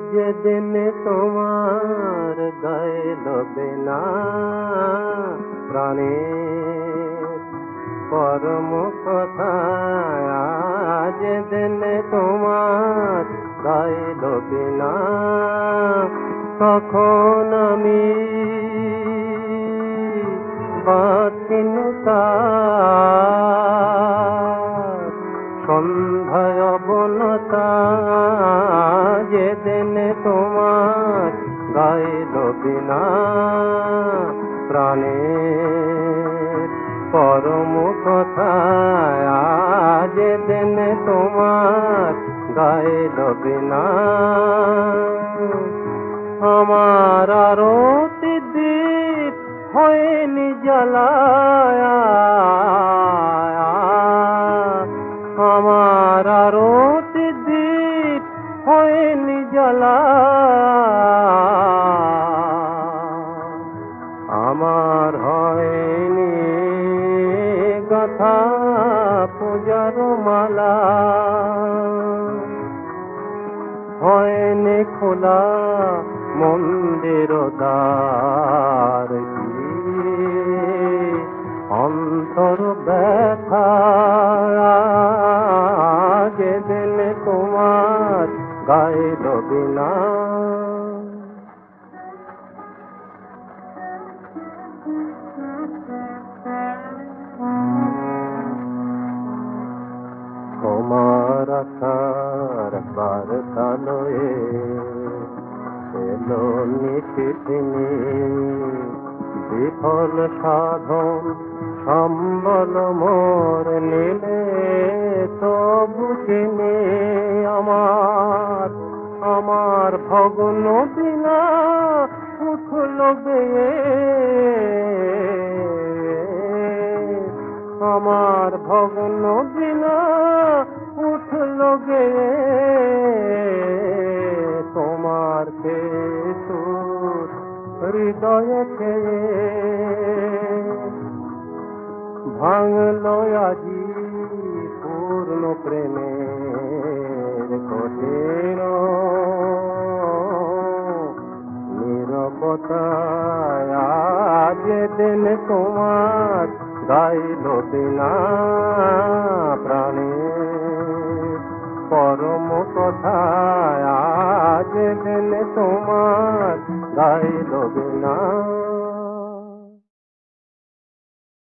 যেদিন তোমার গাইল বিনা প্রাণের পরম কথা, যেদিন তোমার গাইল বিনা, তখন আমি বাঁচিনু তার সন্ধ্যায় অবনতা। যেদিন তোমার গাইল বিনা প্রাণের পরম কথা, যেদিন তোমার গাইল বিনা, আমার আরতি দীপ হয়নি জ্বালায়া, আমার আরতি দীপ হয়নি জ্বালা, আমার হয়নি গাথা পূজার মালা, হয়নি খোলা মন্দির দ্বার, অন্তর ব্যথা। যেদিন তোমার গাইল বিনা, তোমার আশার বার্তা লয়ে এলো নিশিদিনী, বিফল সাধন সম্বল মোর নিলে তবু চিনি, আমার ভগ্ন বিনা উঠল বেয়ে, আমার ভগ্ন বিনা উঠল গেয়ে, তোমার সুর হৃদয়ে খেয়ে ভাঙল আজি পূর্ণ প্রেমের কঠিন নীরবতায়। যেদিন তোমার গাইল বিনা প্রাণের পরম কথা, যেদিন তোমার গাইল বিনা।